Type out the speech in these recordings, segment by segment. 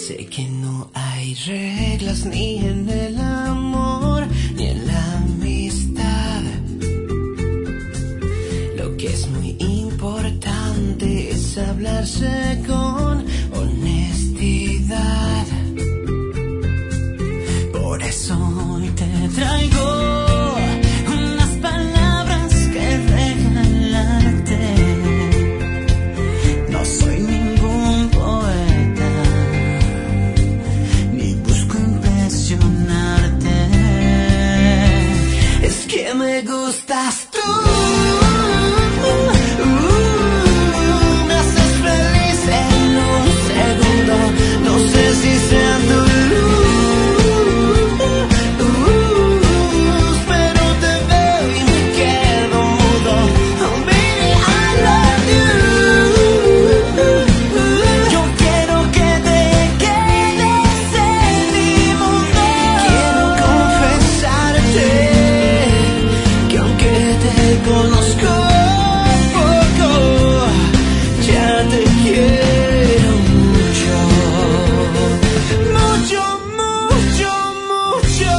Sé que no hay reglas ni en el amor ni en la amistad. Lo que es muy importante es hablarse con honestidad. Por eso hoy te traigo unas palabras que regalarte. No soy ningún poeta, ni busco impresionarte. Es que me gustas tú. Me haces feliz en un segundo. No sé si sea tu luz, pero te veo y me quedo mudo. Oh baby, I love you. Yo quiero que te quedes en mi mundo. Quiero confesarte que aunque te conozco poco, ya te quiero mucho. Mucho, mucho, mucho.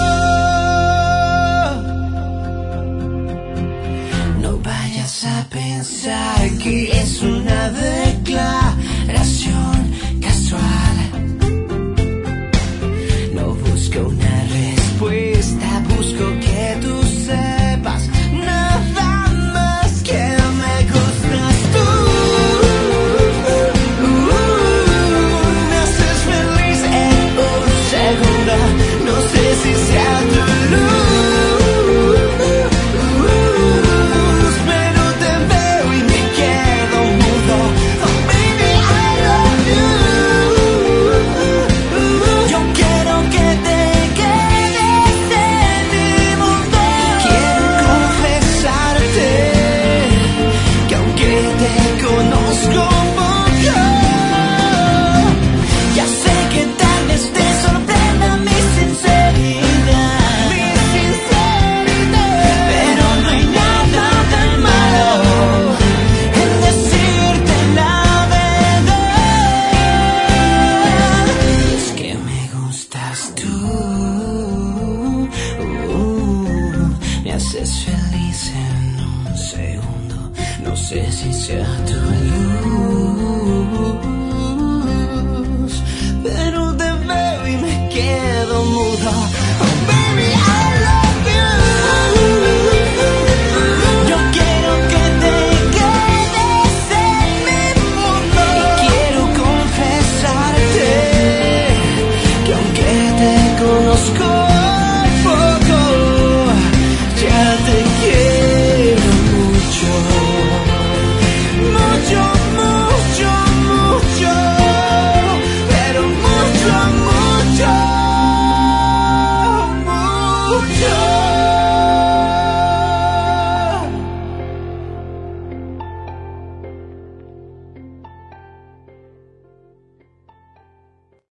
No vayas a pensar que es una declaración casual. No busco una respuesta, busco que tú sepas nada más que me gustas tú. Me haces feliz en un segundo. No sé si sea tu luz, pero te veo y me quedo mudo. Oh baby, I love you. Yo quiero que te quedes en mi mundo. Quiero confesarte que aunque te conozco poco, ya sé que tal vez te sorprenda mi sinceridad. Pero no hay nada tan malo en decirte la verdad. Es que me gustas tú. Me haces feliz en un segundo. No sé si sea tu luz, pero